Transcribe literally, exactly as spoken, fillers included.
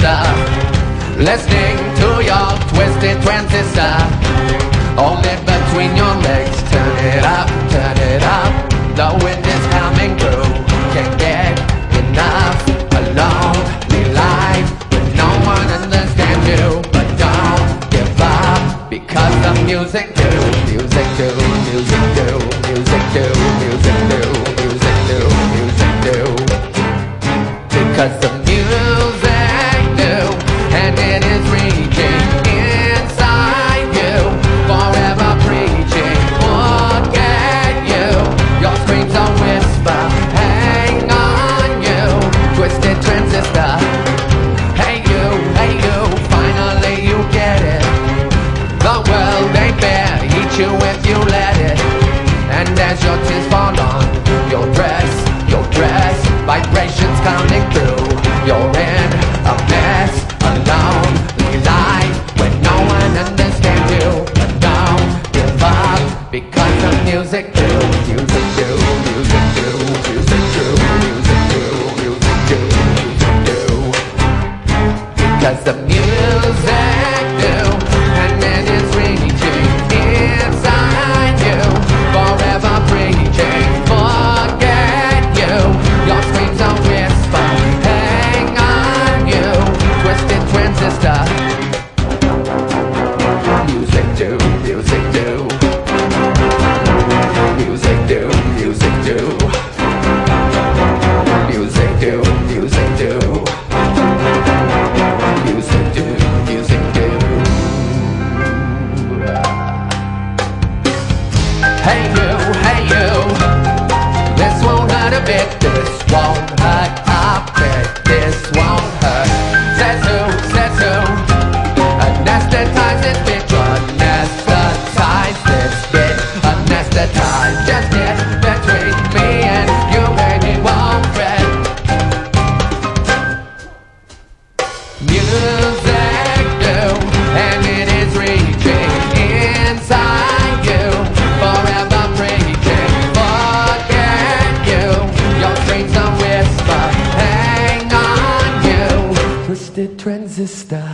transistor, listening to your twisted transistor. Hold it between your legs, turn it up, turn it up. The wind is coming through, can't get enough. A lonely life with no one understands you, but don't give up, because the music do, music do, music do, music do, music do, music do, music do, because the music do, and it is reaching inside you, forever preaching, forget you. Your screams are whisper, hang on you, twisted transistor. Hey you, hey you, finally you get it. The world ain't fair, eat you if you let it. And as your tears fall on your dress, your dress, vibrations coming through. You're in a mess, a lonely life when no one understands you. But don't give up, because the music do, music do, music do, music do, music do, music do, music do, because the music do, and it is reaching inside you, forever preaching, forget you. Your screams are whisper, hang on you, twisted transistor. Music do, music do, music do, music do, music do, music do, music do, music do. Hey you, hey you, this won't hurt a bit, this won't hurt a bit, this won't hurt. Says who, says who, anesthetize this bitch, anesthetize this bitch, anesthetize, just get between me and you, baby, won't fret. Music do, and it is reaching inside you, forever preaching, forget you. Your screams are whisper, hang on you, twisted transistor.